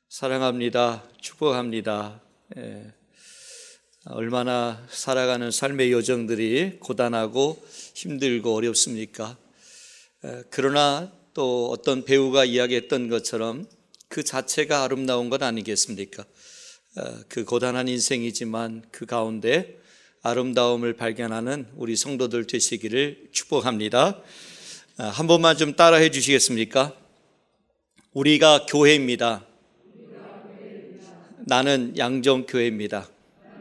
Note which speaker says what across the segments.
Speaker 1: 사랑합니다. 축복합니다. 얼마나 살아가는 삶의 여정들이 고단하고 힘들고 어렵습니까? 그러나 또 어떤 배우가 이야기했던 것처럼 그 자체가 아름다운 것 아니겠습니까? 그 고단한 인생이지만 그 가운데 아름다움을 발견하는 우리 성도들 되시기를 축복합니다. 한 번만 좀 따라해 주시겠습니까? 우리가 교회입니다. 나는 양정교회입니다.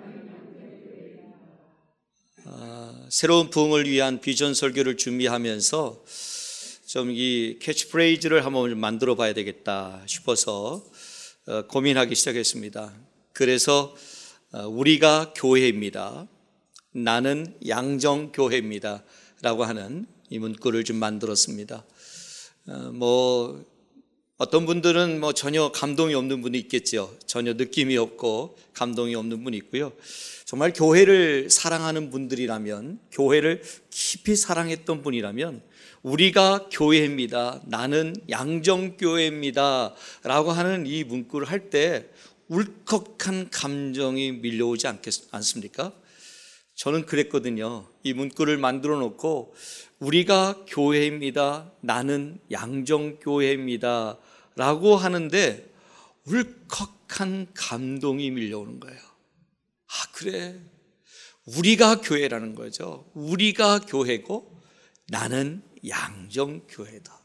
Speaker 1: 새로운 부흥을 위한 비전 설교를 준비하면서 좀 이 캐치프레이즈를 한번 만들어 봐야 되겠다 싶어서 고민하기 시작했습니다. 그래서 우리가 교회입니다. 나는 양정교회입니다. 라고 하는 이 문구를 좀 만들었습니다. 어떤 분들은 전혀 감동이 없는 분이 있겠죠. 전혀 느낌이 없고 감동이 없는 분이 있고요. 정말 교회를 사랑하는 분들이라면, 교회를 깊이 사랑했던 분이라면 우리가 교회입니다. 나는 양정교회입니다. 라고 하는 이 문구를 할 때 울컥한 감정이 밀려오지 않습니까? 저는 그랬거든요. 이 문구를 만들어 놓고 우리가 교회입니다. 나는 양정교회입니다. 라고 하는데 울컥한 감동이 밀려오는 거예요. 그래. 우리가 교회라는 거죠. 우리가 교회고 나는 양정교회다.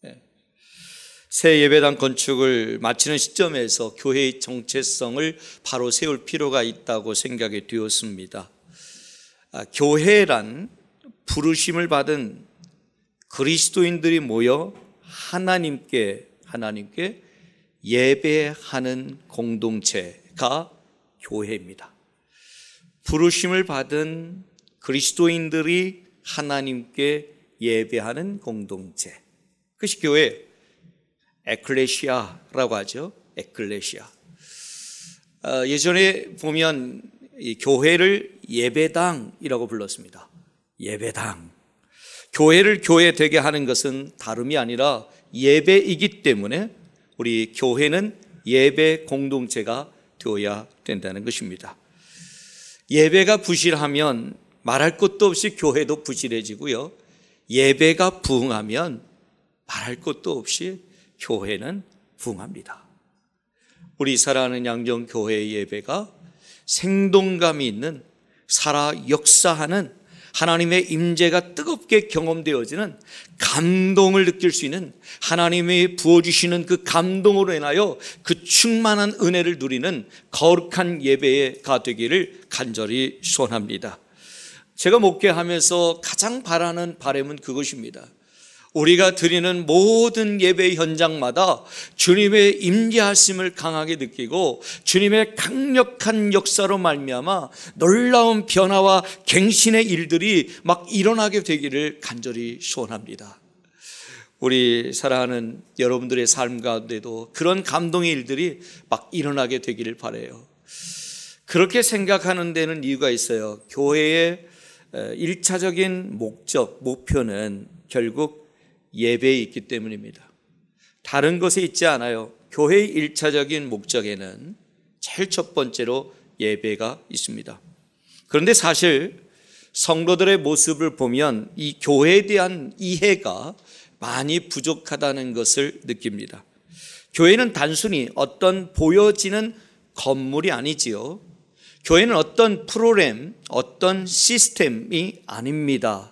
Speaker 1: 새 예배당 건축을 마치는 시점에서 교회의 정체성을 바로 세울 필요가 있다고 생각이 되었습니다. 교회란 부르심을 받은 그리스도인들이 모여 하나님께 예배하는 공동체가 교회입니다. 부르심을 받은 그리스도인들이 하나님께 예배하는 공동체, 그것이 교회, 에클레시아라고 하죠. 에클레시아. 예전에 보면 이 교회를 예배당이라고 불렀습니다. 예배당. 교회를 교회 되게 하는 것은 다름이 아니라 예배이기 때문에 우리 교회는 예배 공동체가 되어야 된다는 것입니다. 예배가 부실하면 말할 것도 없이 교회도 부실해지고요. 예배가 부흥하면 말할 것도 없이 교회는 부흥합니다. 우리 사랑하는 양정교회의 예배가 생동감이 있는, 살아 역사하는, 하나님의 임재가 뜨겁게 경험되어지는, 감동을 느낄 수 있는, 하나님이 부어주시는 그 감동으로 인하여 그 충만한 은혜를 누리는 거룩한 예배가 되기를 간절히 소원합니다. 제가 목회하면서 가장 바라는 바람은 그것입니다. 우리가 드리는 모든 예배 현장마다 주님의 임재하심을 강하게 느끼고 주님의 강력한 역사로 말미암아 놀라운 변화와 갱신의 일들이 막 일어나게 되기를 간절히 소원합니다. 우리 사랑하는 여러분들의 삶 가운데도 그런 감동의 일들이 막 일어나게 되기를 바라요. 그렇게 생각하는 데는 이유가 있어요. 교회의 1차적인 목표는 결국 예배에 있기 때문입니다. 다른 것에 있지 않아요. 교회의 1차적인 목적에는 제일 첫 번째로 예배가 있습니다. 그런데 사실 성도들의 모습을 보면 이 교회에 대한 이해가 많이 부족하다는 것을 느낍니다. 교회는 단순히 어떤 보여지는 건물이 아니지요. 교회는 어떤 프로그램, 어떤 시스템이 아닙니다.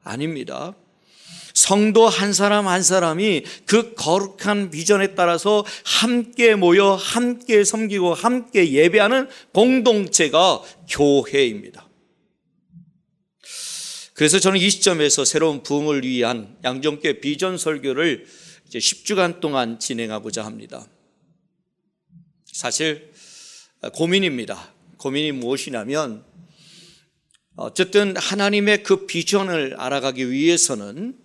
Speaker 1: 성도 한 사람 한 사람이 그 거룩한 비전에 따라서 함께 모여 함께 섬기고 함께 예배하는 공동체가 교회입니다. 그래서 저는 이 시점에서 새로운 부흥을 위한 양정교회 비전 설교를 이제 10주간 동안 진행하고자 합니다. 사실 고민입니다. 고민이 무엇이냐면 어쨌든 하나님의 그 비전을 알아가기 위해서는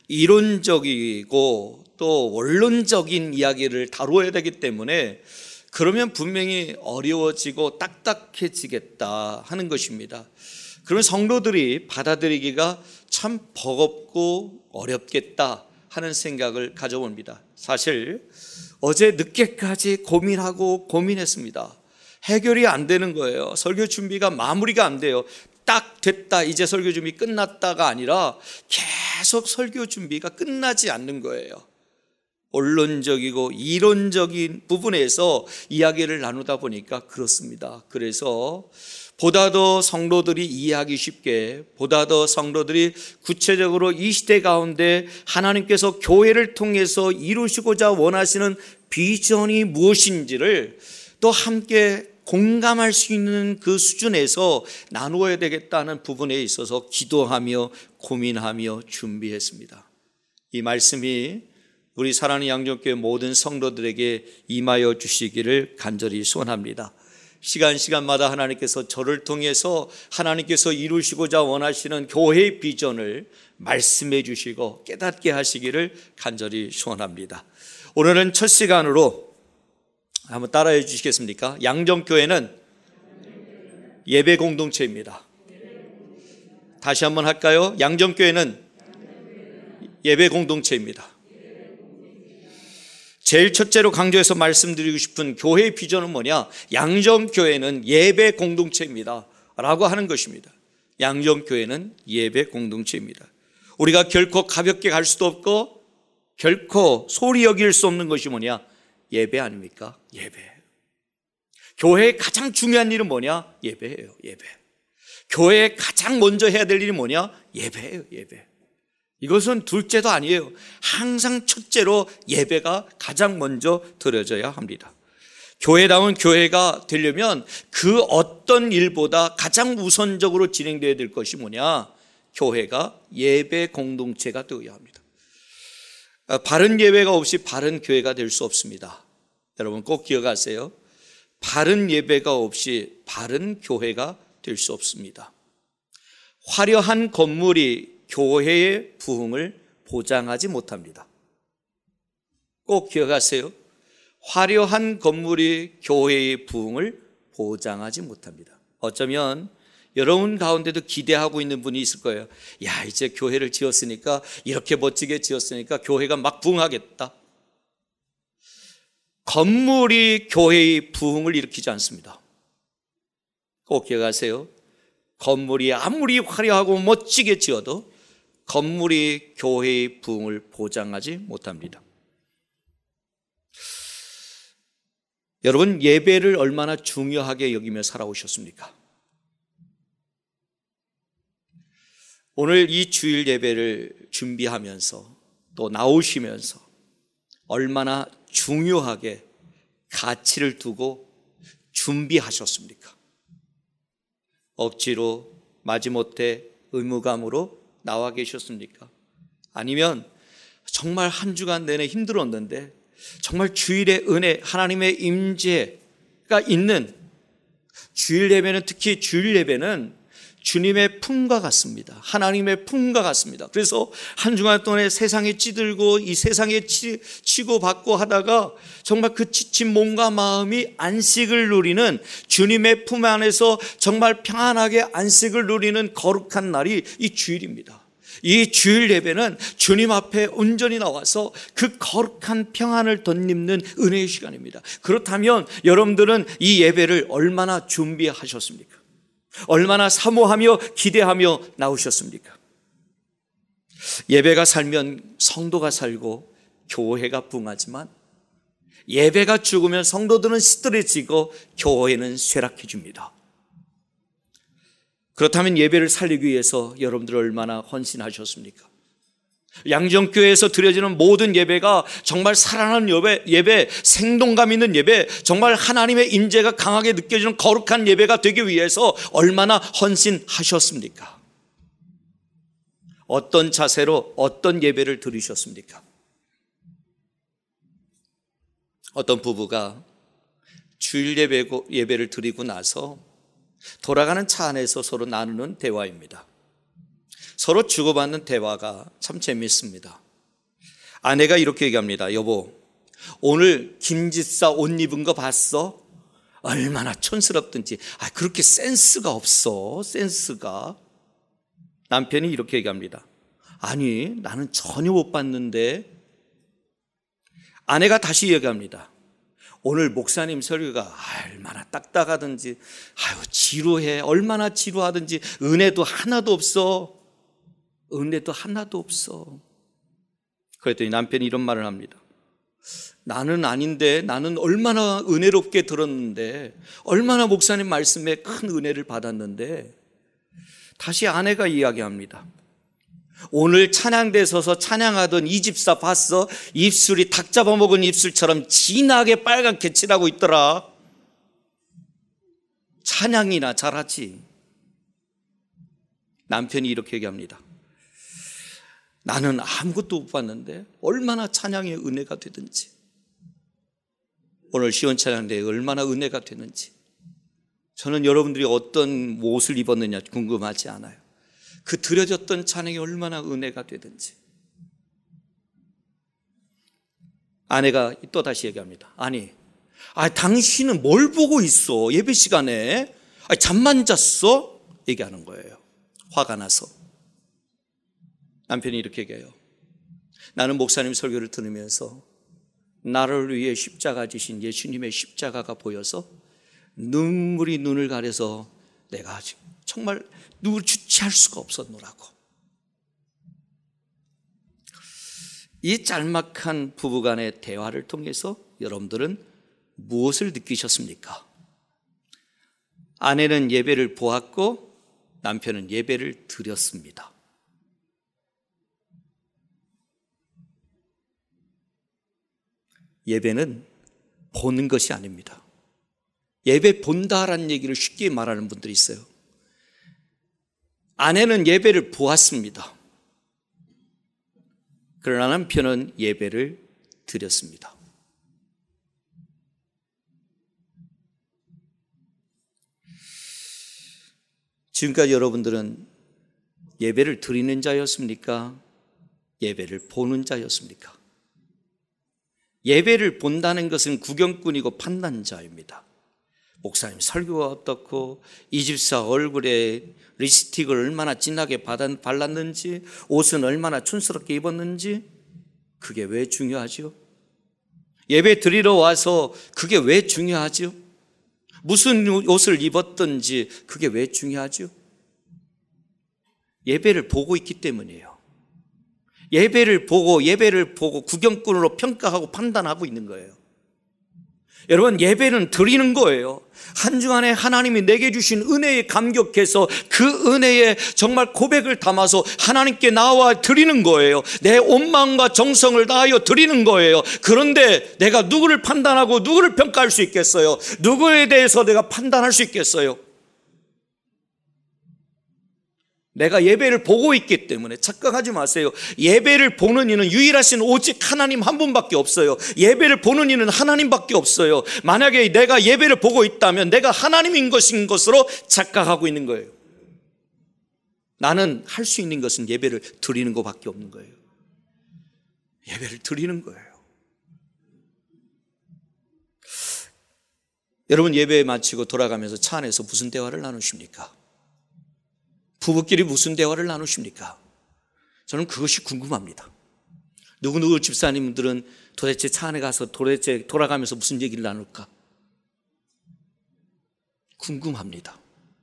Speaker 1: 이론적이고 또 원론적인 이야기를 다루어야 되기 때문에 그러면 분명히 어려워지고 딱딱해지겠다 하는 것입니다. 그러면 성도들이 받아들이기가 참 버겁고 어렵겠다 하는 생각을 가져봅니다. 사실 어제 늦게까지 고민하고 고민했습니다. 해결이 안 되는 거예요. 설교 준비가 마무리가 안 돼요. 딱 됐다, 이제 설교 준비 끝났다가 아니라 계속 설교 준비가 끝나지 않는 거예요. 본론적이고 이론적인 부분에서 이야기를 나누다 보니까 그렇습니다. 그래서 보다 더 성도들이 이해하기 쉽게, 보다 더 성도들이 구체적으로 이 시대 가운데 하나님께서 교회를 통해서 이루시고자 원하시는 비전이 무엇인지를 또 함께 공감할 수 있는 그 수준에서 나누어야 되겠다는 부분에 있어서 기도하며 고민하며 준비했습니다. 이 말씀이 우리 사랑하는 양정교회 모든 성도들에게 임하여 주시기를 간절히 소원합니다. 시간마다 하나님께서 저를 통해서 하나님께서 이루시고자 원하시는 교회의 비전을 말씀해 주시고 깨닫게 하시기를 간절히 소원합니다. 오늘은 첫 시간으로 한번 따라해 주시겠습니까? 양정교회는 예배 공동체입니다. 다시 한번 할까요? 양정교회는 예배 공동체입니다. 제일 첫째로 강조해서 말씀드리고 싶은 교회의 비전은 뭐냐? 양정교회는 예배 공동체입니다 라고 하는 것입니다. 양정교회는 예배 공동체입니다. 우리가 결코 가볍게 갈 수도 없고 결코 소홀히 여길 수 없는 것이 뭐냐? 예배 아닙니까? 예배. 교회의 가장 중요한 일은 뭐냐? 예배예요. 예배. 교회에 가장 먼저 해야 될 일이 뭐냐? 예배예요. 예배. 이것은 둘째도 아니에요. 항상 첫째로 예배가 가장 먼저 드려져야 합니다. 교회다운 교회가 되려면 그 어떤 일보다 가장 우선적으로 진행되어야 될 것이 뭐냐? 교회가 예배 공동체가 되어야 합니다. 바른 예배가 없이 바른 교회가 될 수 없습니다. 여러분 꼭 기억하세요. 바른 예배가 없이 바른 교회가 될 수 없습니다. 화려한 건물이 교회의 부흥을 보장하지 못합니다. 꼭 기억하세요. 화려한 건물이 교회의 부흥을 보장하지 못합니다. 어쩌면 여러분 가운데도 기대하고 있는 분이 있을 거예요. 야, 이제 교회를 지었으니까, 이렇게 멋지게 지었으니까 교회가 막 부흥하겠다. 건물이 교회의 부흥을 일으키지 않습니다. 꼭 기억하세요. 건물이 아무리 화려하고 멋지게 지어도 건물이 교회의 부흥을 보장하지 못합니다. 여러분, 예배를 얼마나 중요하게 여기며 살아오셨습니까? 오늘 이 주일 예배를 준비하면서 또 나오시면서 얼마나 중요하게 가치를 두고 준비하셨습니까? 억지로 마지못해 의무감으로 나와 계셨습니까? 아니면 정말 한 주간 내내 힘들었는데 정말 주일의 은혜, 하나님의 임재가 있는 주일 예배는, 특히 주일 예배는 주님의 품과 같습니다. 하나님의 품과 같습니다. 그래서 한 주간 동안에 세상에 찌들고 이 세상에 치고받고 하다가 정말 그 지친 몸과 마음이 안식을 누리는, 주님의 품 안에서 정말 평안하게 안식을 누리는 거룩한 날이 이 주일입니다. 이 주일 예배는 주님 앞에 온전히 나와서 그 거룩한 평안을 덧입는 은혜의 시간입니다. 그렇다면 여러분들은 이 예배를 얼마나 준비하셨습니까? 얼마나 사모하며 기대하며 나오셨습니까? 예배가 살면 성도가 살고 교회가 붕하지만 예배가 죽으면 성도들은 시들해지고 교회는 쇠락해 줍니다. 그렇다면 예배를 살리기 위해서 여러분들 얼마나 헌신하셨습니까? 양정교회에서 드려지는 모든 예배가 정말 살아나는 예배, 생동감 있는 예배, 정말 하나님의 임재가 강하게 느껴지는 거룩한 예배가 되기 위해서 얼마나 헌신하셨습니까? 어떤 자세로 어떤 예배를 드리셨습니까? 어떤 부부가 주일 예배를 드리고 나서 돌아가는 차 안에서 서로 나누는 대화입니다. 서로 주고받는 대화가 참 재밌습니다. 아내가 이렇게 얘기합니다. 여보, 오늘 김집사 옷 입은 거 봤어? 얼마나 촌스럽든지. 그렇게 센스가 없어, 센스가. 남편이 이렇게 얘기합니다. 아니, 나는 전혀 못 봤는데. 아내가 다시 얘기합니다. 오늘 목사님 설교가 얼마나 딱딱하든지, 지루해, 얼마나 지루하든지, 은혜도 하나도 없어. 은혜도 하나도 없어. 그랬더니 남편이 이런 말을 합니다. 나는 아닌데, 나는 얼마나 은혜롭게 들었는데, 얼마나 목사님 말씀에 큰 은혜를 받았는데, 다시 아내가 이야기합니다. 오늘 찬양대에 서서 찬양하던 이 집사 봤어? 입술이 닭 잡아먹은 입술처럼 진하게 빨갛게 칠하고 있더라. 찬양이나 잘하지. 남편이 이렇게 얘기합니다. 나는 아무것도 못 봤는데 얼마나 찬양의 은혜가 되든지, 오늘 시원찬양대에 얼마나 은혜가 되는지, 저는 여러분들이 어떤 옷을 입었느냐 궁금하지 않아요. 그 드려졌던 찬양이 얼마나 은혜가 되든지. 아내가 또 다시 얘기합니다. 아니, 당신은 뭘 보고 있어? 예배 시간에 잠만 잤어? 얘기하는 거예요. 화가 나서. 남편이 이렇게 얘기해요. 나는 목사님 설교를 들으면서 나를 위해 십자가 지신 예수님의 십자가가 보여서 눈물이 눈을 가려서 내가 정말 누굴 주체할 수가 없었노라고. 이 짤막한 부부간의 대화를 통해서 여러분들은 무엇을 느끼셨습니까? 아내는 예배를 보았고 남편은 예배를 드렸습니다. 예배는 보는 것이 아닙니다. 예배 본다라는 얘기를 쉽게 말하는 분들이 있어요. 아내는 예배를 보았습니다. 그러나 남편은 예배를 드렸습니다. 지금까지 여러분들은 예배를 드리는 자였습니까? 예배를 보는 자였습니까? 예배를 본다는 것은 구경꾼이고 판단자입니다. 목사님 설교가 어떻고, 이 집사 얼굴에 립스틱을 얼마나 진하게 발랐는지, 옷은 얼마나 촌스럽게 입었는지, 그게 왜 중요하죠? 예배 드리러 와서 그게 왜 중요하죠? 무슨 옷을 입었든지 그게 왜 중요하죠? 예배를 보고 있기 때문이에요. 예배를 보고 구경꾼으로 평가하고 판단하고 있는 거예요. 여러분, 예배는 드리는 거예요. 한 주간에 하나님이 내게 주신 은혜에 감격해서 그 은혜에 정말 고백을 담아서 하나님께 나와 드리는 거예요. 내 온 마음과 정성을 다하여 드리는 거예요. 그런데 내가 누구를 판단하고 누구를 평가할 수 있겠어요? 누구에 대해서 내가 판단할 수 있겠어요? 내가 예배를 보고 있기 때문에 착각하지 마세요. 예배를 보는 이는 유일하신 오직 하나님 한 분밖에 없어요. 예배를 보는 이는 하나님밖에 없어요. 만약에 내가 예배를 보고 있다면 내가 하나님인 것인 것으로 착각하고 있는 거예요. 나는 할 수 있는 것은 예배를 드리는 것밖에 없는 거예요. 예배를 드리는 거예요. 여러분, 예배 마치고 돌아가면서 차 안에서 무슨 대화를 나누십니까? 부부끼리 무슨 대화를 나누십니까? 저는 그것이 궁금합니다. 누구 집사님들은 도대체 차 안에 가서 도대체 돌아가면서 무슨 얘기를 나눌까? 궁금합니다.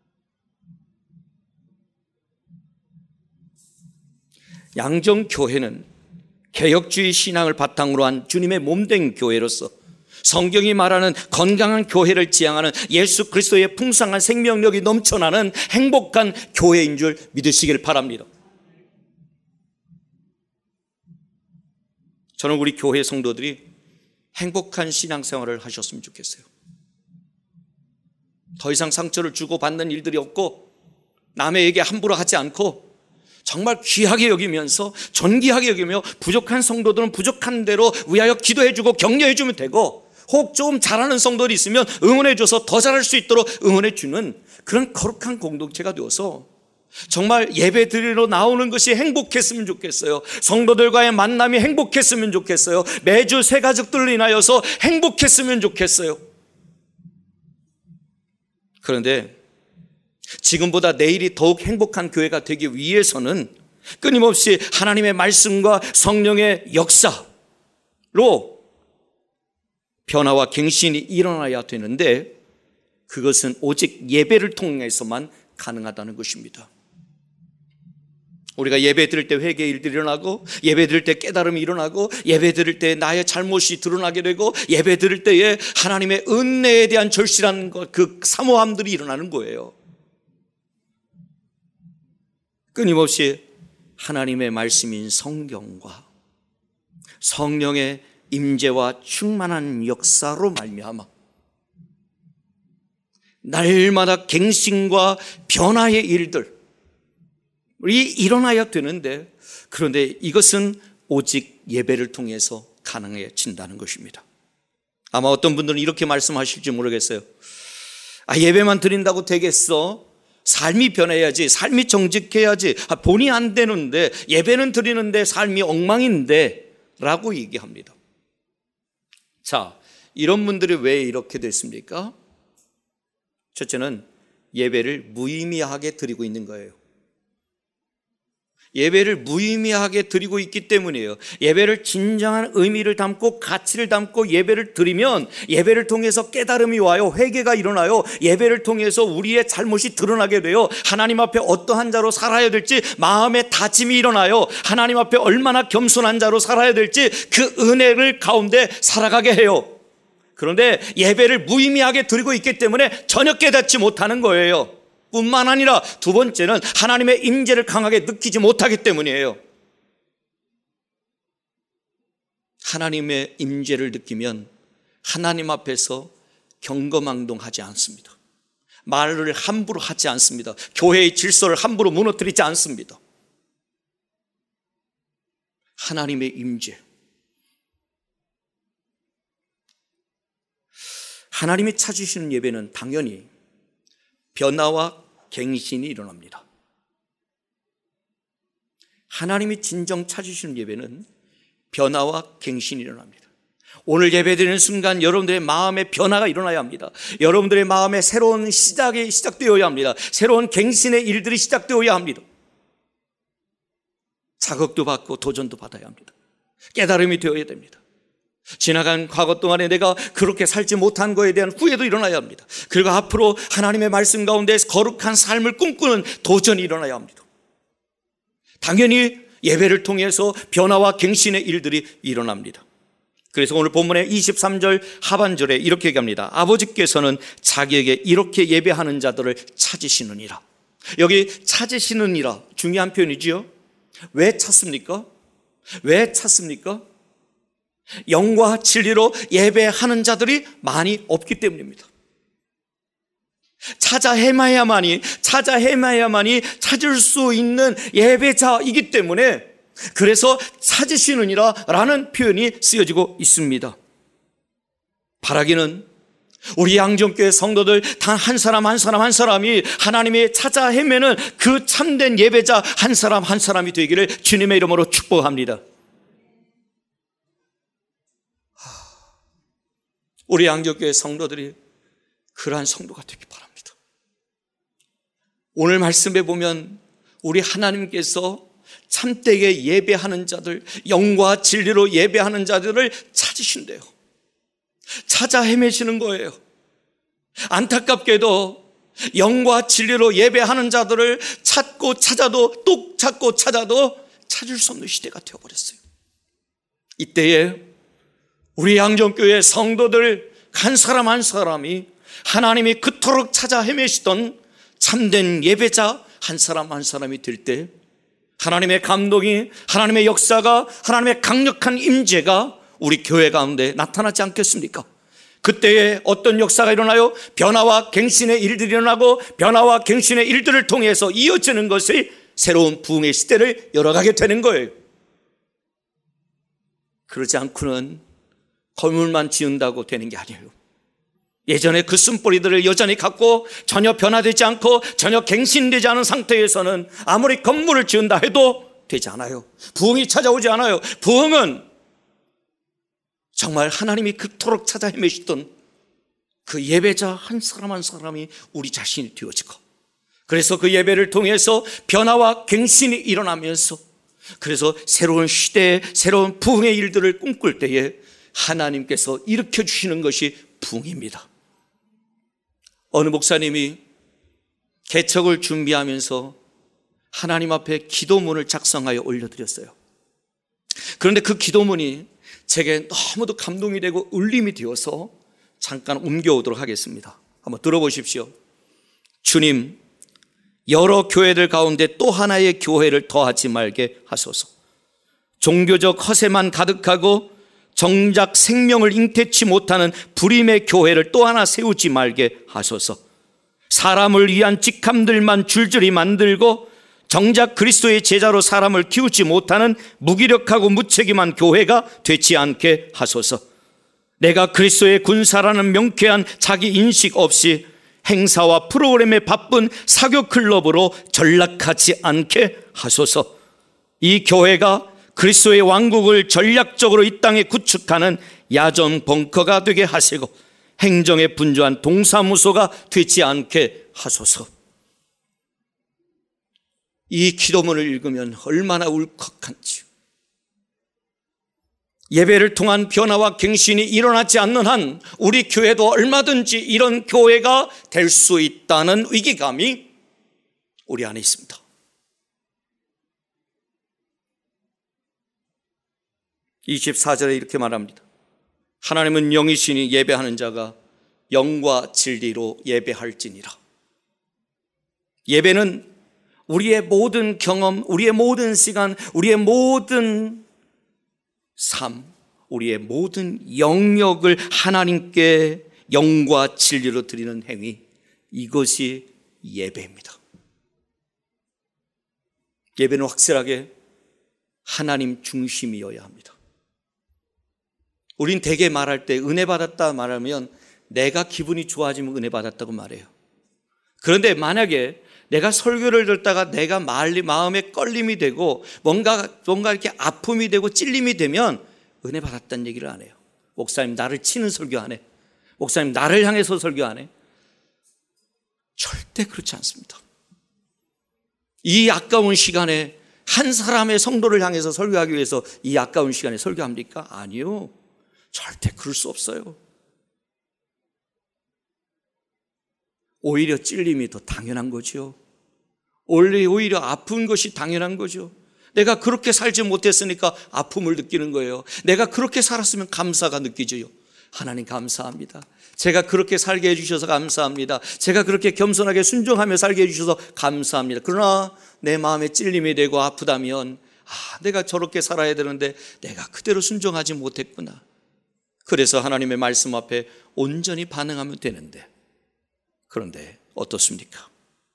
Speaker 1: 양정교회는 개혁주의 신앙을 바탕으로 한 주님의 몸된 교회로서 성경이 말하는 건강한 교회를 지향하는 예수 그리스도의 풍성한 생명력이 넘쳐나는 행복한 교회인 줄 믿으시길 바랍니다. 저는 우리 교회 성도들이 행복한 신앙생활을 하셨으면 좋겠어요. 더 이상 상처를 주고받는 일들이 없고, 남에게 함부로 하지 않고, 정말 귀하게 여기면서 존귀하게 여기며, 부족한 성도들은 부족한 대로 위하여 기도해주고 격려해주면 되고, 혹 좀 잘하는 성도들이 있으면 응원해줘서 더 잘할 수 있도록 응원해주는 그런 거룩한 공동체가 되어서 정말 예배 드리러 나오는 것이 행복했으면 좋겠어요. 성도들과의 만남이 행복했으면 좋겠어요. 매주 새 가족들로 인하여서 행복했으면 좋겠어요. 그런데 지금보다 내일이 더욱 행복한 교회가 되기 위해서는 끊임없이 하나님의 말씀과 성령의 역사로 변화와 갱신이 일어나야 되는데 그것은 오직 예배를 통해서만 가능하다는 것입니다. 우리가 예배 드릴 때 회개의 일들이 일어나고, 예배 드릴 때 깨달음이 일어나고, 예배 드릴 때 나의 잘못이 드러나게 되고, 예배 드릴 때에 하나님의 은혜에 대한 절실한 그 사모함들이 일어나는 거예요. 끊임없이 하나님의 말씀인 성경과 성령의 임재와 충만한 역사로 말미암아 날마다 갱신과 변화의 일들이 일어나야 되는데, 그런데 이것은 오직 예배를 통해서 가능해진다는 것입니다. 아마 어떤 분들은 이렇게 말씀하실지 모르겠어요. 예배만 드린다고 되겠어? 삶이 변해야지, 삶이 정직해야지, 본이 안 되는데, 예배는 드리는데 삶이 엉망인데 라고 얘기합니다. 자, 이런 분들이 왜 이렇게 됐습니까? 첫째는 예배를 무의미하게 드리고 있는 거예요. 예배를 무의미하게 드리고 있기 때문이에요. 예배를 진정한 의미를 담고 가치를 담고 예배를 드리면 예배를 통해서 깨달음이 와요. 회개가 일어나요. 예배를 통해서 우리의 잘못이 드러나게 돼요. 하나님 앞에 어떠한 자로 살아야 될지 마음의 다짐이 일어나요. 하나님 앞에 얼마나 겸손한 자로 살아야 될지 그 은혜를 가운데 살아가게 해요. 그런데 예배를 무의미하게 드리고 있기 때문에 전혀 깨닫지 못하는 거예요. 뿐만 아니라 두 번째는 하나님의 임재를 강하게 느끼지 못하기 때문이에요. 하나님의 임재를 느끼면 하나님 앞에서 경거망동하지 않습니다. 말을 함부로 하지 않습니다. 교회의 질서를 함부로 무너뜨리지 않습니다. 하나님의 임재, 하나님이 찾으시는 예배는 당연히 변화와 갱신이 일어납니다. 하나님이 진정 찾으시는 예배는 변화와 갱신이 일어납니다. 오늘 예배드리는 순간 여러분들의 마음에 변화가 일어나야 합니다. 여러분들의 마음에 새로운 시작이 시작되어야 합니다. 새로운 갱신의 일들이 시작되어야 합니다. 자극도 받고 도전도 받아야 합니다. 깨달음이 되어야 됩니다. 지나간 과거 동안에 내가 그렇게 살지 못한 것에 대한 후회도 일어나야 합니다. 그리고 앞으로 하나님의 말씀 가운데 거룩한 삶을 꿈꾸는 도전이 일어나야 합니다. 당연히 예배를 통해서 변화와 갱신의 일들이 일어납니다. 그래서 오늘 본문의 23절 하반절에 이렇게 얘기합니다. 아버지께서는 자기에게 이렇게 예배하는 자들을 찾으시느니라. 여기 찾으시느니라 중요한 표현이지요. 왜 찾습니까? 왜 찾습니까? 영과 진리로 예배하는 자들이 많이 없기 때문입니다. 찾아 헤매야만이 찾을 수 있는 예배자이기 때문에 그래서 찾으시느니라 라는 표현이 쓰여지고 있습니다. 바라기는 우리 양정교회 성도들 단 한 사람 한 사람이 하나님의 찾아 헤매는 그 참된 예배자 한 사람이 되기를 주님의 이름으로 축복합니다. 우리 양정교회 성도들이 그러한 성도가 되기 바랍니다. 오늘 말씀에 보면 우리 하나님께서 참되게 예배하는 자들, 영과 진리로 예배하는 자들을 찾으신대요. 찾아 헤매시는 거예요. 안타깝게도 영과 진리로 예배하는 자들을 찾고 찾아도 또 찾고 찾아도 찾을 수 없는 시대가 되어버렸어요. 이때에 우리 양정교회 성도들 한 사람이 하나님이 그토록 찾아 헤매시던 참된 예배자 한 사람이 될 때 하나님의 감동이, 하나님의 역사가, 하나님의 강력한 임재가 우리 교회 가운데 나타나지 않겠습니까? 그때에 어떤 역사가 일어나요? 변화와 갱신의 일들이 일어나고 변화와 갱신의 일들을 통해서 이어지는 것이 새로운 부흥의 시대를 열어가게 되는 거예요. 그러지 않고는 건물만 지은다고 되는 게 아니에요. 예전에 그 쓴뿌리들을 여전히 갖고 전혀 변화되지 않고 전혀 갱신되지 않은 상태에서는 아무리 건물을 지은다 해도 되지 않아요. 부흥이 찾아오지 않아요. 부흥은 정말 하나님이 그토록 찾아 헤매시던 그 예배자 한 사람이 우리 자신이 되어지고, 그래서 그 예배를 통해서 변화와 갱신이 일어나면서 그래서 새로운 시대에 새로운 부흥의 일들을 꿈꿀 때에 하나님께서 일으켜주시는 것이 부흥입니다. 어느 목사님이 개척을 준비하면서 하나님 앞에 기도문을 작성하여 올려드렸어요. 그런데 그 기도문이 제게 너무도 감동이 되고 울림이 되어서 잠깐 옮겨오도록 하겠습니다. 한번 들어보십시오. 주님, 여러 교회들 가운데 또 하나의 교회를 더하지 말게 하소서. 종교적 허세만 가득하고 정작 생명을 잉태치 못하는 불임의 교회를 또 하나 세우지 말게 하소서. 사람을 위한 직함들만 줄줄이 만들고 정작 그리스도의 제자로 사람을 키우지 못하는 무기력하고 무책임한 교회가 되지 않게 하소서. 내가 그리스도의 군사라는 명쾌한 자기 인식 없이 행사와 프로그램에 바쁜 사교 클럽으로 전락하지 않게 하소서. 이 교회가 그리스도의 왕국을 전략적으로 이 땅에 구축하는 야전 벙커가 되게 하시고 행정에 분주한 동사무소가 되지 않게 하소서. 이 기도문을 읽으면 얼마나 울컥한지. 예배를 통한 변화와 갱신이 일어나지 않는 한 우리 교회도 얼마든지 이런 교회가 될 수 있다는 위기감이 우리 안에 있습니다. (24절에) 이렇게 말합니다. 하나님은 영이시니 예배하는 자가 영과 진리로 예배할지니라. 예배는 우리의 모든 경험, 우리의 모든 시간, 우리의 모든 삶, 우리의 모든 영역을 하나님께 영과 진리로 드리는 행위, 이것이 예배입니다. 예배는 확실하게 하나님 중심이어야 합니다. 우린 대개 말할 때 은혜 받았다 말하면 내가 기분이 좋아지면 은혜 받았다고 말해요. 그런데 만약에 내가 설교를 듣다가 내가 마음에 껄림이 되고 뭔가 이렇게 아픔이 되고 찔림이 되면 은혜 받았다는 얘기를 안 해요. 목사님 나를 치는 설교 안 해. 목사님 나를 향해서 설교 안 해. 절대 그렇지 않습니다. 이 아까운 시간에 한 사람의 성도를 향해서 설교하기 위해서 이 아까운 시간에 설교합니까? 아니요. 절대 그럴 수 없어요. 오히려 찔림이 더 당연한 거죠. 오히려 아픈 것이 당연한 거죠. 내가 그렇게 살지 못했으니까 아픔을 느끼는 거예요. 내가 그렇게 살았으면 감사가 느끼죠. 하나님 감사합니다. 제가 그렇게 살게 해주셔서 감사합니다. 제가 그렇게 겸손하게 순종하며 살게 해주셔서 감사합니다. 그러나 내 마음에 찔림이 되고 아프다면 내가 저렇게 살아야 되는데 내가 그대로 순종하지 못했구나. 그래서 하나님의 말씀 앞에 온전히 반응하면 되는데, 그런데 어떻습니까?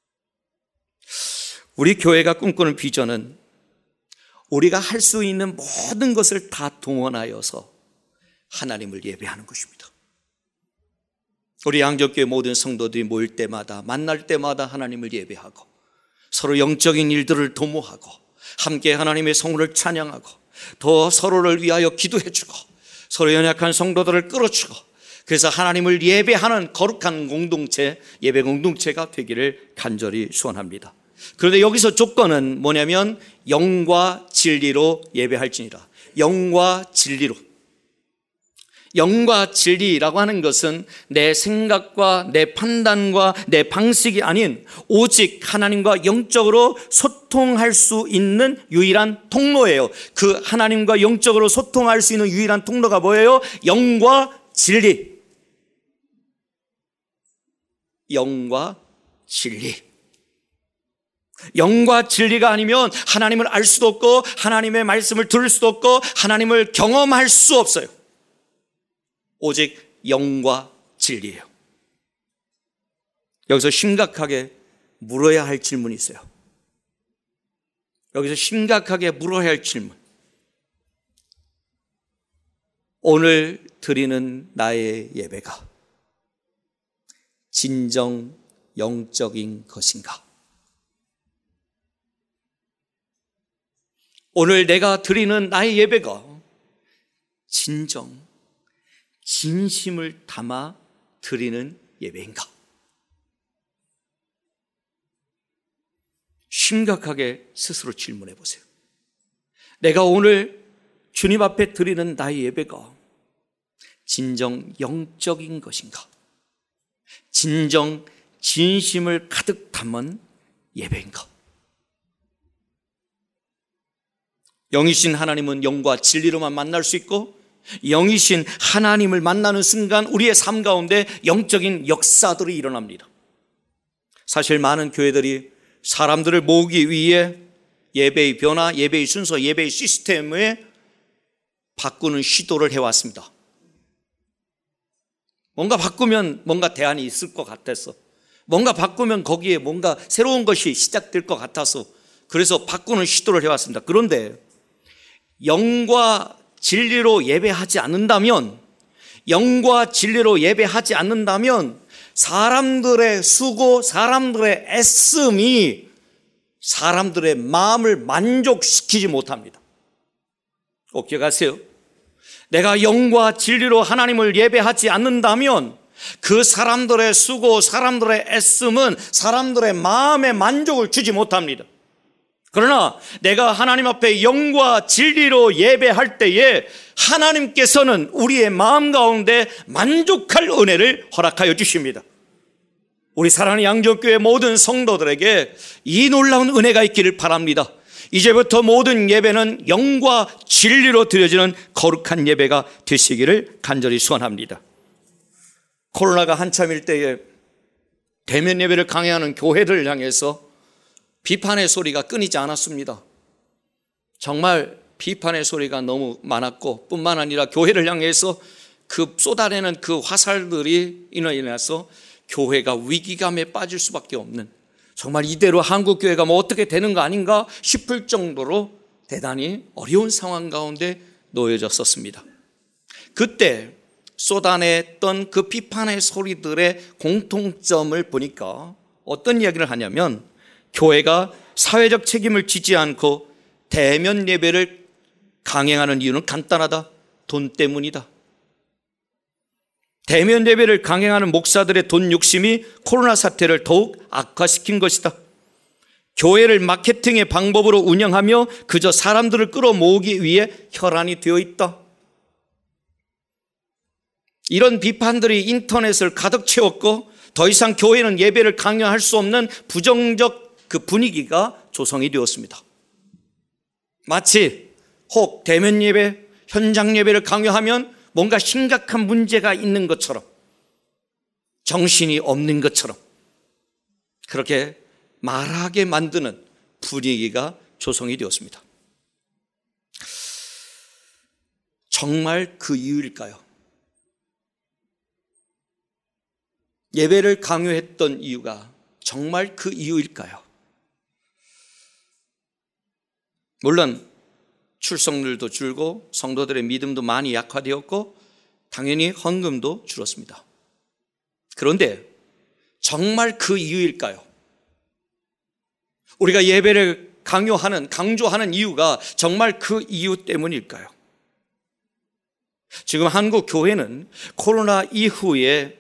Speaker 1: 우리 교회가 꿈꾸는 비전은 우리가 할 수 있는 모든 것을 다 동원하여서 하나님을 예배하는 것입니다. 우리 양적교회 모든 성도들이 모일 때마다, 만날 때마다 하나님을 예배하고 서로 영적인 일들을 도모하고 함께 하나님의 성을 찬양하고 더 서로를 위하여 기도해주고 서로 연약한 성도들을 끌어주고, 그래서 하나님을 예배하는 거룩한 공동체, 예배 공동체가 되기를 간절히 소원합니다. 그런데 여기서 조건은 뭐냐면 영과 진리로 예배할지니라. 영과 진리로. 영과 진리라고 하는 것은 내 생각과 내 판단과 내 방식이 아닌 오직 하나님과 영적으로 소통할 수 있는 유일한 통로예요. 그 하나님과 영적으로 소통할 수 있는 유일한 통로가 뭐예요? 영과 진리. 영과 진리. 영과 진리가 아니면 하나님을 알 수도 없고 하나님의 말씀을 들을 수도 없고 하나님을 경험할 수 없어요. 오직 영과 진리예요. 여기서 심각하게 물어야 할 질문이 있어요. 여기서 심각하게 물어야 할 질문. 오늘 드리는 나의 예배가 진정 영적인 것인가? 오늘 내가 드리는 나의 예배가 진심을 담아 드리는 예배인가? 심각하게 스스로 질문해 보세요. 내가 오늘 주님 앞에 드리는 나의 예배가 진정 영적인 것인가? 진정 진심을 가득 담은 예배인가? 영이신 하나님은 영과 진리로만 만날 수 있고, 영이신 하나님을 만나는 순간 우리의 삶 가운데 영적인 역사들이 일어납니다. 사실 많은 교회들이 사람들을 모으기 위해 예배의 변화, 예배의 순서, 예배의 시스템을 바꾸는 시도를 해왔습니다. 뭔가 바꾸면 뭔가 대안이 있을 것 같아서, 뭔가 바꾸면 거기에 뭔가 새로운 것이 시작될 것 같아서 그래서 바꾸는 시도를 해왔습니다. 그런데 영과 진리로 예배하지 않는다면, 영과 진리로 예배하지 않는다면 사람들의 수고, 사람들의 애씀이 사람들의 마음을 만족시키지 못합니다. 꼭 기억하세요. 내가 영과 진리로 하나님을 예배하지 않는다면 그 사람들의 수고, 사람들의 애씀은 사람들의 마음에 만족을 주지 못합니다. 그러나 내가 하나님 앞에 영과 진리로 예배할 때에 하나님께서는 우리의 마음 가운데 만족할 은혜를 허락하여 주십니다. 우리 사랑하는 양정교회 모든 성도들에게 이 놀라운 은혜가 있기를 바랍니다. 이제부터 모든 예배는 영과 진리로 드려지는 거룩한 예배가 되시기를 간절히 소원합니다. 코로나가 한참일 때에 대면 예배를 강행하는 교회들을 향해서 비판의 소리가 끊이지 않았습니다. 정말 비판의 소리가 너무 많았고, 뿐만 아니라 교회를 향해서 그 쏟아내는 그 화살들이 인해서 교회가 위기감에 빠질 수밖에 없는, 정말 이대로 한국교회가 뭐 어떻게 되는 거 아닌가 싶을 정도로 대단히 어려운 상황 가운데 놓여졌었습니다. 그때 쏟아냈던 그 비판의 소리들의 공통점을 보니까 어떤 이야기를 하냐면, 교회가 사회적 책임을 지지 않고 대면 예배를 강행하는 이유는 간단하다. 돈 때문이다. 대면 예배를 강행하는 목사들의 돈 욕심이 코로나 사태를 더욱 악화시킨 것이다. 교회를 마케팅의 방법으로 운영하며 그저 사람들을 끌어모으기 위해 혈안이 되어 있다. 이런 비판들이 인터넷을 가득 채웠고, 더 이상 교회는 예배를 강요할 수 없는 부정적 그 분위기가 조성이 되었습니다. 마치 혹 대면 예배, 현장 예배를 강요하면 뭔가 심각한 문제가 있는 것처럼, 정신이 없는 것처럼 그렇게 말하게 만드는 분위기가 조성이 되었습니다. 정말 그 이유일까요? 예배를 강요했던 이유가 정말 그 이유일까요? 물론 출석률도 줄고 성도들의 믿음도 많이 약화되었고 당연히 헌금도 줄었습니다. 그런데 정말 그 이유일까요? 우리가 예배를 강조하는 이유가 정말 그 이유 때문일까요? 지금 한국 교회는 코로나 이후에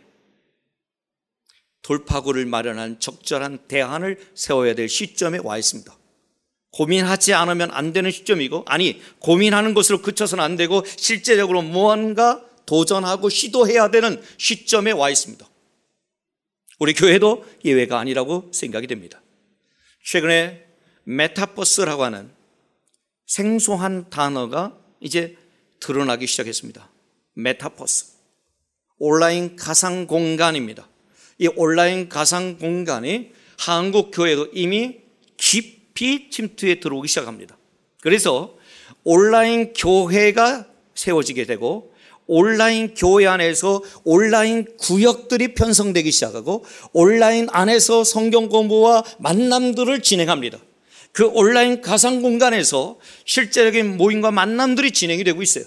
Speaker 1: 돌파구를 마련한 적절한 대안을 세워야 될 시점에 와 있습니다. 고민하지 않으면 안 되는 시점이고, 아니 고민하는 것으로 그쳐서는 안 되고 실제적으로 무언가 도전하고 시도해야 되는 시점에 와 있습니다. 우리 교회도 예외가 아니라고 생각이 됩니다. 최근에 메타버스라고 하는 생소한 단어가 이제 드러나기 시작했습니다. 메타버스, 온라인 가상 공간입니다. 이 온라인 가상 공간이 한국 교회도 이미 깊이 침투해 들어오기 시작합니다. 그래서 온라인 교회가 세워지게 되고, 온라인 교회 안에서 온라인 구역들이 편성되기 시작하고, 온라인 안에서 성경 공부와 만남들을 진행합니다. 그 온라인 가상 공간에서 실제적인 모임과 만남들이 진행이 되고 있어요.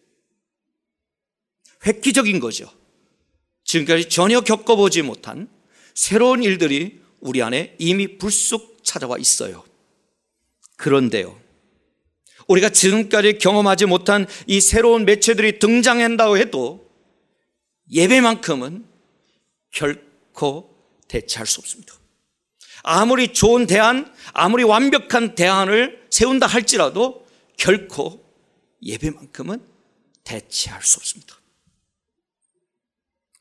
Speaker 1: 획기적인 거죠. 지금까지 전혀 겪어보지 못한 새로운 일들이 우리 안에 이미 불쑥 찾아와 있어요. 그런데요, 우리가 지금까지 경험하지 못한 이 새로운 매체들이 등장한다고 해도 예배만큼은 결코 대체할 수 없습니다. 아무리 좋은 대안, 아무리 완벽한 대안을 세운다 할지라도 결코 예배만큼은 대체할 수 없습니다.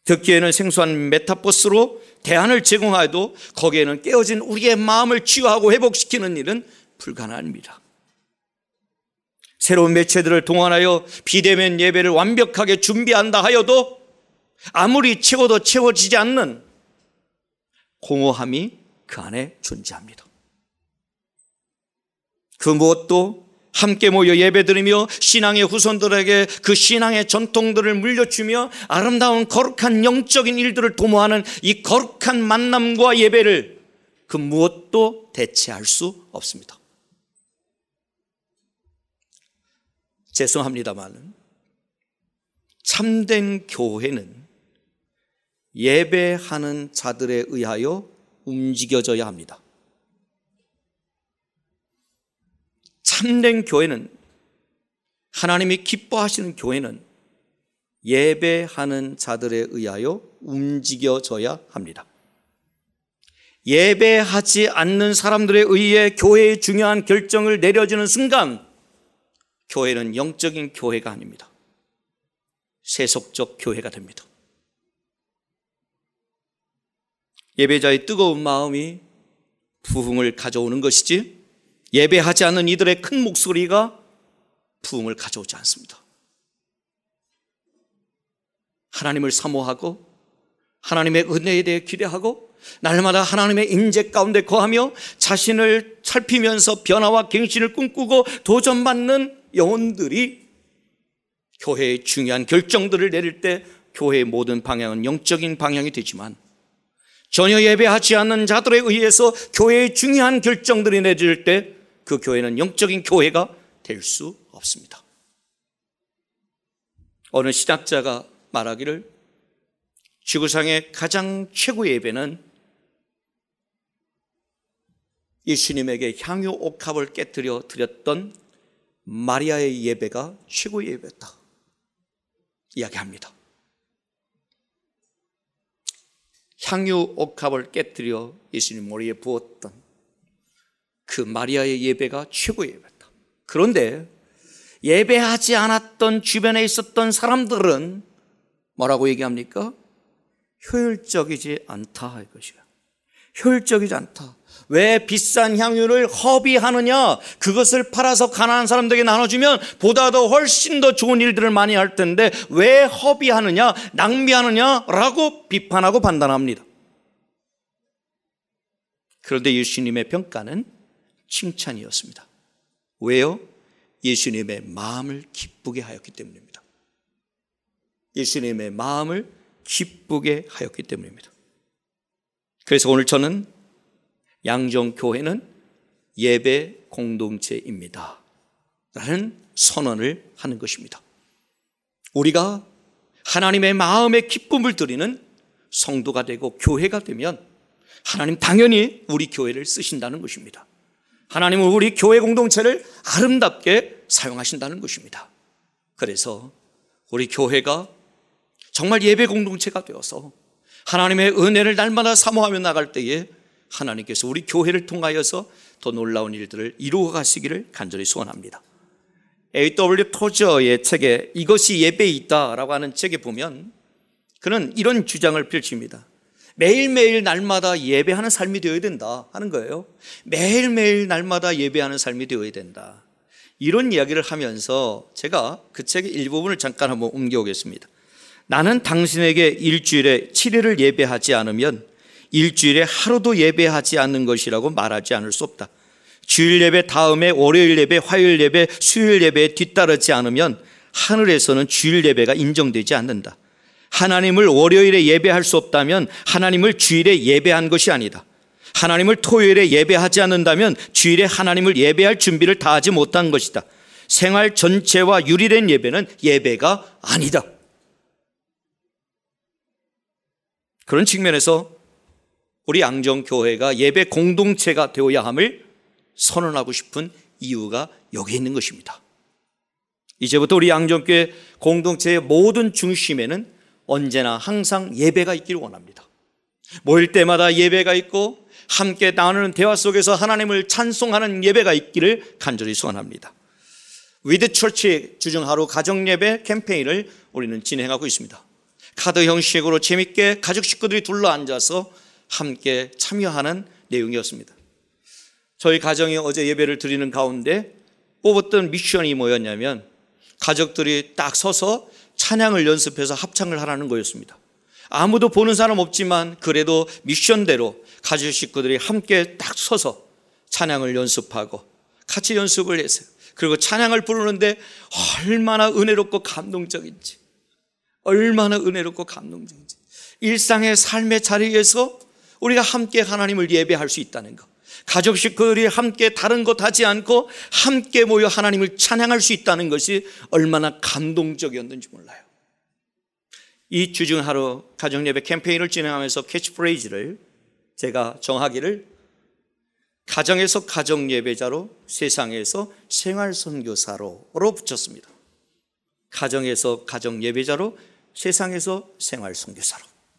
Speaker 1: 듣기에는 생소한 메타포스로 대안을 제공하여도 거기에는 깨어진 우리의 마음을 치유하고 회복시키는 일은 불가능합니다. 새로운 매체들을 동원하여 비대면 예배를 완벽하게 준비한다 하여도 아무리 채워도 채워지지 않는 공허함이 그 안에 존재합니다. 그 무엇도 함께 모여 예배드리며 신앙의 후손들에게 그 신앙의 전통들을 물려주며 아름다운 거룩한 영적인 일들을 도모하는 이 거룩한 만남과 예배를 그 무엇도 대체할 수 없습니다. 죄송합니다만 참된 교회는 예배하는 자들에 의하여 움직여져야 합니다. 참된 교회는, 하나님이 기뻐하시는 교회는 예배하는 자들에 의하여 움직여져야 합니다. 예배하지 않는 사람들에 의해 교회의 중요한 결정을 내려지는 순간 교회는 영적인 교회가 아닙니다. 세속적 교회가 됩니다. 예배자의 뜨거운 마음이 부흥을 가져오는 것이지 예배하지 않는 이들의 큰 목소리가 부흥을 가져오지 않습니다. 하나님을 사모하고 하나님의 은혜에 대해 기대하고 날마다 하나님의 임재 가운데 거하며 자신을 살피면서 변화와 갱신을 꿈꾸고 도전받는 영혼들이 교회의 중요한 결정들을 내릴 때 교회의 모든 방향은 영적인 방향이 되지만 전혀 예배하지 않는 자들에 의해서 교회의 중요한 결정들이 내릴 때 그 교회는 영적인 교회가 될 수 없습니다. 어느 신학자가 말하기를 지구상의 가장 최고의 예배는 예수님에게 향유 옥합을 깨뜨려 드렸던 마리아의 예배가 최고의 예배였다 이야기합니다. 향유 옥합을 깨뜨려 예수님 머리에 부었던 그 마리아의 예배가 최고의 예배였다. 그런데 예배하지 않았던 주변에 있었던 사람들은 뭐라고 얘기합니까? 효율적이지 않다 이것이야. 효율적이지 않다. 왜 비싼 향유를 허비하느냐? 그것을 팔아서 가난한 사람들에게 나눠주면 보다 더 훨씬 더 좋은 일들을 많이 할 텐데 왜 허비하느냐? 낭비하느냐라고 비판하고 판단합니다. 그런데 예수님의 평가는 칭찬이었습니다. 왜요? 예수님의 마음을 기쁘게 하였기 때문입니다. 예수님의 마음을 기쁘게 하였기 때문입니다. 그래서 오늘 저는 양정교회는 예배 공동체입니다 라는 선언을 하는 것입니다. 우리가 하나님의 마음의 기쁨을 드리는 성도가 되고 교회가 되면 하나님 당연히 우리 교회를 쓰신다는 것입니다. 하나님은 우리 교회 공동체를 아름답게 사용하신다는 것입니다. 그래서 우리 교회가 정말 예배 공동체가 되어서 하나님의 은혜를 날마다 사모하며 나갈 때에 하나님께서 우리 교회를 통하여서 더 놀라운 일들을 이루어 가시기를 간절히 소원합니다. A.W. 토저의 책에 이것이 예배에 있다라고 하는 책에 보면 그는 이런 주장을 펼칩니다. 매일매일 날마다 예배하는 삶이 되어야 된다 하는 거예요. 매일매일 날마다 예배하는 삶이 되어야 된다. 이런 이야기를 하면서 제가 그 책의 일부분을 잠깐 한번 옮겨오겠습니다. 나는 당신에게 일주일에 7일을 예배하지 않으면 일주일에 하루도 예배하지 않는 것이라고 말하지 않을 수 없다. 주일 예배 다음에 월요일 예배, 화요일 예배, 수요일 예배에 뒤따르지 않으면 하늘에서는 주일 예배가 인정되지 않는다. 하나님을 월요일에 예배할 수 없다면 하나님을 주일에 예배한 것이 아니다. 하나님을 토요일에 예배하지 않는다면 주일에 하나님을 예배할 준비를 다하지 못한 것이다. 생활 전체와 유리된 예배는 예배가 아니다. 그런 측면에서 우리 양정교회가 예배 공동체가 되어야 함을 선언하고 싶은 이유가 여기 있는 것입니다. 이제부터 우리 양정교회 공동체의 모든 중심에는 언제나 항상 예배가 있기를 원합니다. 모일 때마다 예배가 있고 함께 나누는 대화 속에서 하나님을 찬송하는 예배가 있기를 간절히 소원합니다. 위드 처치 주중 하루 가정 예배 캠페인을 우리는 진행하고 있습니다. 카드 형식으로 재밌게 가족 식구들이 둘러앉아서 함께 참여하는 내용이었습니다. 저희 가정이 어제 예배를 드리는 가운데 뽑았던 미션이 뭐였냐면 가족들이 딱 서서 찬양을 연습해서 합창을 하라는 거였습니다. 아무도 보는 사람 없지만 그래도 미션대로 가족 식구들이 함께 딱 서서 찬양을 연습하고 같이 연습을 했어요. 그리고 찬양을 부르는데 얼마나 은혜롭고 감동적인지, 얼마나 은혜롭고 감동적인지, 일상의 삶의 자리에서 우리가 함께 하나님을 예배할 수 있다는 것, 가족 식구들이 함께 다른 것 하지 않고 함께 모여 하나님을 찬양할 수 있다는 것이 얼마나 감동적이었는지 몰라요. 이 주 중 하루 가정예배 캠페인을 진행하면서 캐치프레이즈를 제가 정하기를 가정에서 가정예배자로, 세상에서 생활선교사로 붙였습니다. 가정에서 가정예배자로, 세상에서 생활선교사로.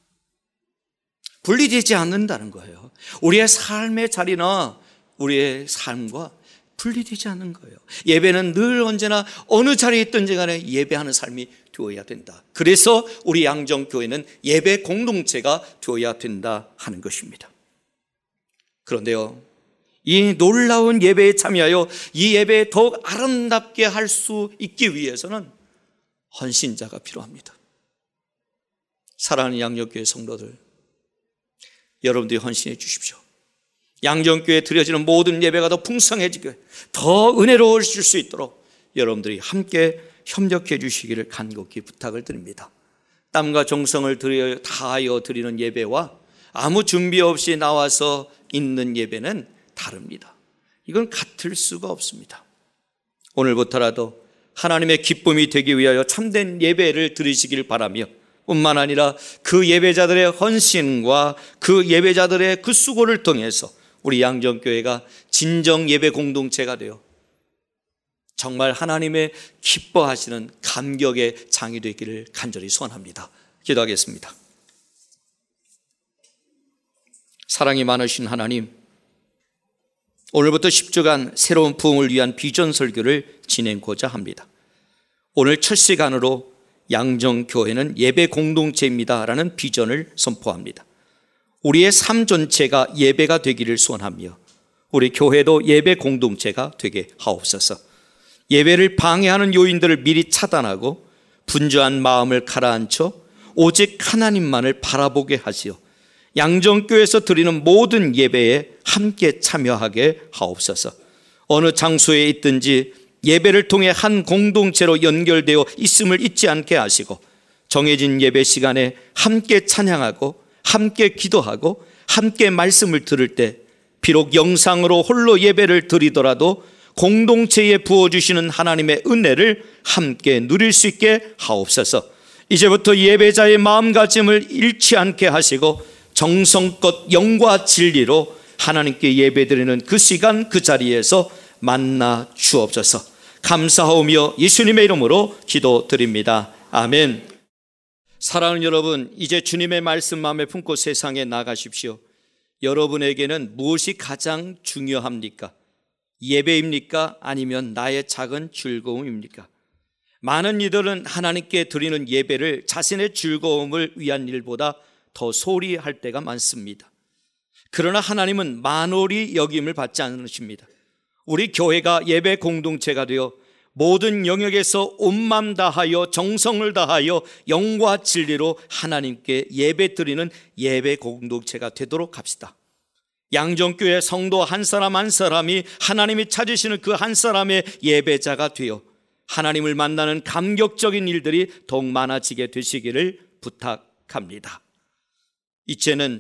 Speaker 1: 분리되지 않는다는 거예요. 우리의 삶의 자리나 우리의 삶과 분리되지 않는 거예요. 예배는 늘 언제나 어느 자리에 있든지 간에 예배하는 삶이 되어야 된다. 그래서 우리 양정교회는 예배 공동체가 되어야 된다 하는 것입니다. 그런데요, 이 놀라운 예배에 참여하여 이 예배에 더욱 아름답게 할 수 있기 위해서는 헌신자가 필요합니다. 사랑하는 양정교회 성도들, 여러분들이 헌신해 주십시오. 양정교회에 드려지는 모든 예배가 더 풍성해지게, 더 은혜로워질 수 있도록 여러분들이 함께 협력해 주시기를 간곡히 부탁을 드립니다. 땀과 정성을 다하여 드리는 예배와 아무 준비 없이 나와서 있는 예배는 다릅니다. 이건 같을 수가 없습니다. 오늘부터라도 하나님의 기쁨이 되기 위하여 참된 예배를 드리시길 바라며, 뿐만 아니라 그 예배자들의 헌신과 그 예배자들의 그 수고를 통해서 우리 양정교회가 진정 예배 공동체가 되어 정말 하나님의 기뻐하시는 감격의 장이 되기를 간절히 소원합니다. 기도하겠습니다. 사랑이 많으신 하나님, 오늘부터 10주간 새로운 부흥을 위한 비전 설교를 진행하고자 합니다. 오늘 첫 시간으로 양정교회는 예배 공동체입니다 라는 비전을 선포합니다. 우리의 삶 전체가 예배가 되기를 소원하며 우리 교회도 예배 공동체가 되게 하옵소서. 예배를 방해하는 요인들을 미리 차단하고 분주한 마음을 가라앉혀 오직 하나님만을 바라보게 하시어 양정교회에서 드리는 모든 예배에 함께 참여하게 하옵소서. 어느 장소에 있든지 예배를 통해 한 공동체로 연결되어 있음을 잊지 않게 하시고 정해진 예배 시간에 함께 찬양하고 함께 기도하고 함께 말씀을 들을 때 비록 영상으로 홀로 예배를 드리더라도 공동체에 부어주시는 하나님의 은혜를 함께 누릴 수 있게 하옵소서. 이제부터 예배자의 마음가짐을 잃지 않게 하시고 정성껏 영과 진리로 하나님께 예배드리는 그 시간 그 자리에서 만나 주옵소서. 감사하오며 예수님의 이름으로 기도드립니다. 아멘. 사랑하는 여러분, 이제 주님의 말씀 마음에 품고 세상에 나가십시오. 여러분에게는 무엇이 가장 중요합니까? 예배입니까? 아니면 나의 작은 즐거움입니까? 많은 이들은 하나님께 드리는 예배를 자신의 즐거움을 위한 일보다 더 소홀히 할 때가 많습니다. 그러나 하나님은 만홀히 여김을 받지 않으십니다. 우리 교회가 예배 공동체가 되어 모든 영역에서 온 마음 다하여 정성을 다하여 영과 진리로 하나님께 예배 드리는 예배 공동체가 되도록 합시다. 양정교회 성도 한 사람 한 사람이 하나님이 찾으시는 그 한 사람의 예배자가 되어 하나님을 만나는 감격적인 일들이 더욱 많아지게 되시기를 부탁합니다. 이제는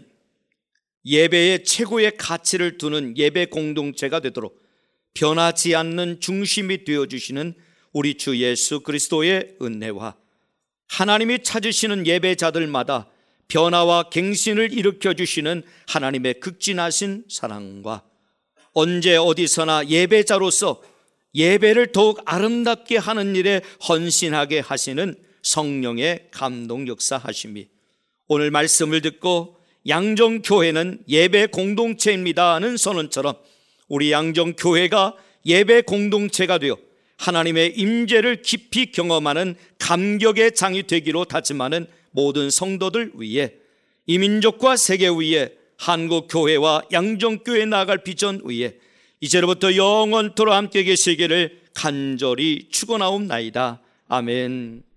Speaker 1: 예배의 최고의 가치를 두는 예배 공동체가 되도록 변하지 않는 중심이 되어주시는 우리 주 예수 그리스도의 은혜와 하나님이 찾으시는 예배자들마다 변화와 갱신을 일으켜주시는 하나님의 극진하신 사랑과 언제 어디서나 예배자로서 예배를 더욱 아름답게 하는 일에 헌신하게 하시는 성령의 감동 역사하심이 오늘 말씀을 듣고 양정교회는 예배 공동체입니다 하는 선언처럼 우리 양정교회가 예배 공동체가 되어 하나님의 임재를 깊이 경험하는 감격의 장이 되기로 다짐하는 모든 성도들 위해, 이민족과 세계 위에, 한국 교회와 양정교회 나아갈 비전 위에 이제로부터 영원토록 함께 계시기를 간절히 축원하옵나이다. 아멘.